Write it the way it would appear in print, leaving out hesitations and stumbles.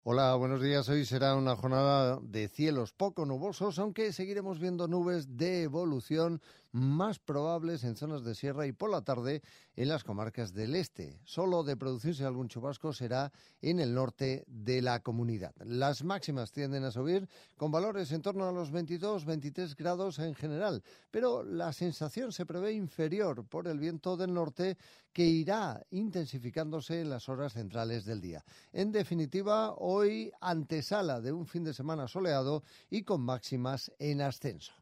Hola, buenos días. Hoy será una jornada de cielos poco nubosos, aunque seguiremos viendo nubes de evolución más probables en zonas de sierra y por la tarde en las comarcas del este. Solo de producirse algún chubasco será en el norte de la comunidad. Las máximas tienden a subir con valores en torno a los 22-23 grados en general, pero la sensación se prevé inferior por el viento del norte que irá intensificándose en las horas centrales del día. En definitiva, hoy antesala de un fin de semana soleado y con máximas en ascenso.